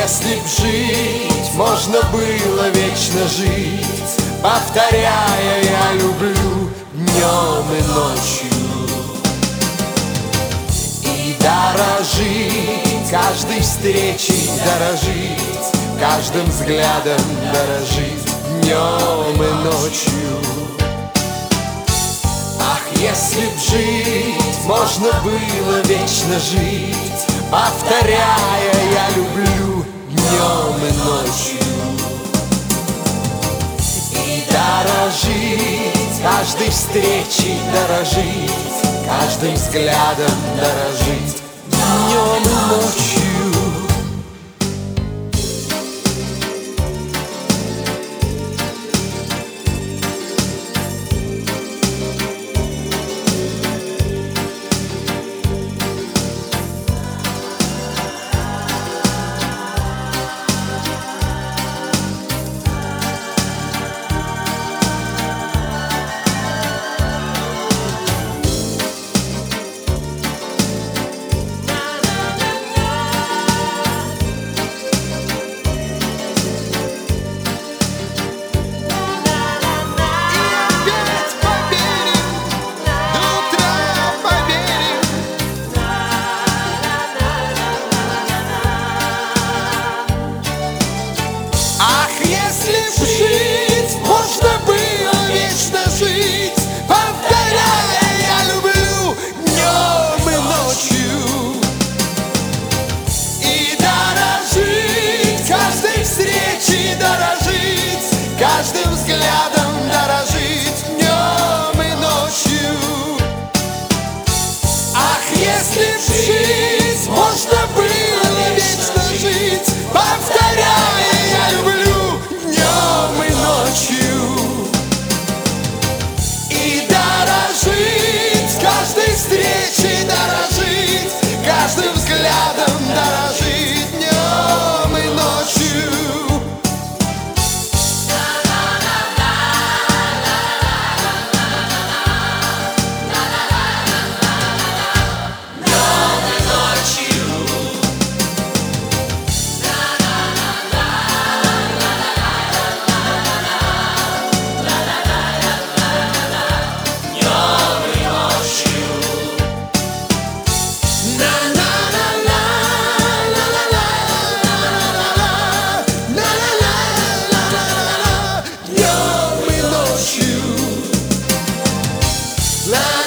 если б жить можно было вечно жить, повторяя «я люблю» днем и ночью, и дорожить каждой встречей, дорожить каждым взглядом, дорожить днем и ночью. Ах, если б жить можно было вечно жить, повторяя «я люблю» днем и ночью, и дорожить каждой встречей, дорожить каждым взглядом, дорожить днем и ночью. Каждым взглядом дорожить днем и ночью. Ах, если б жить можно было вечно жить, повторяя «я люблю» днем и ночью, и дорожить каждой встречей, дорожить каждым взглядом, дорожить днем и ночью. Love.